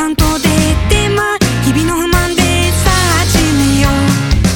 担当でテーマ日々の不満でさあ始めよう。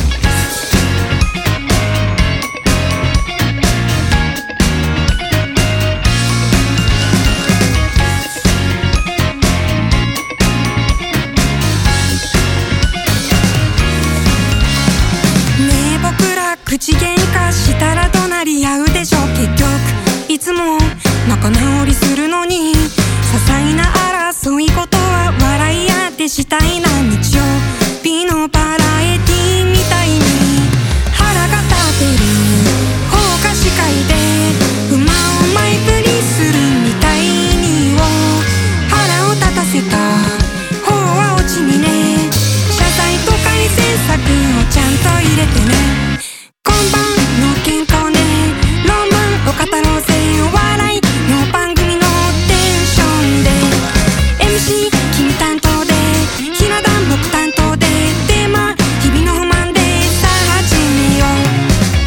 ねえ僕ら口喧嘩したら怒鳴り合うでしょ。結局いつも仲直りするのに些細な争い事は笑い合ってしたいな。日曜日のバラエティみたいに腹が立てる放課司会で不満をマイクにするみたいにを腹を立たせた方はオチにね。謝罪と改善策をちゃんと入れてね。今晩の健康ねロマンを語ろうぜ。お笑いの番組のテンションで MC 君担当でひな壇僕担当でテーマ日々の不満でさあ始めよう。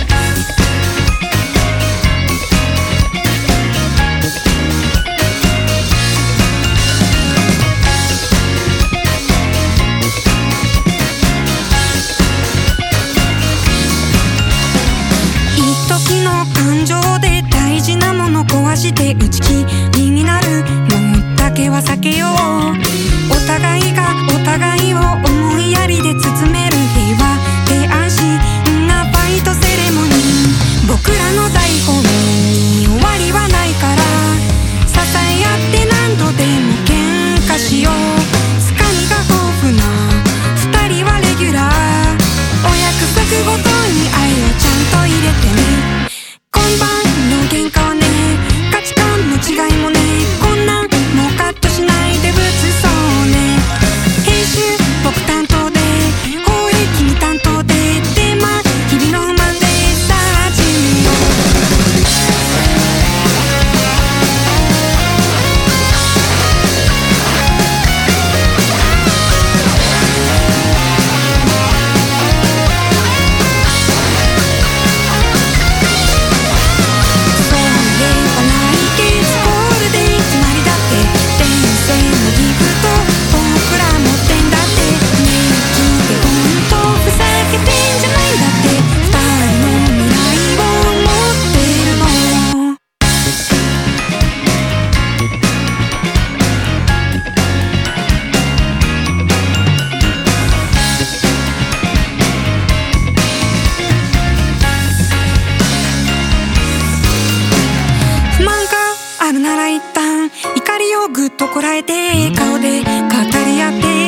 一時の感情で大事なもの壊して打ち切りになるのだけは避けよう。お互いがお互いを思いやりで包める平和で安心なファイトセレモニー。僕らの台本に終わりはないから支え合って何度でも喧嘩しよう。つかみが豊富な二人はレギュラー。お約束ごとに愛をちゃんと入れてね。今晩の喧嘩はね価値観の違いもねこんなんもうカットしないでぶつそうね。編集僕担当で放映君担当でテーマ日々の不満でさあ始めよう。そういえば来月ゴールデン決まりだって天性のギフト僕ら持ってんだってねえ聞いてほんとふざけてんじゃないんだって二人の未来を持ってるの。不満があるなら一旦怒りをぐっとこらえて顔で語り合って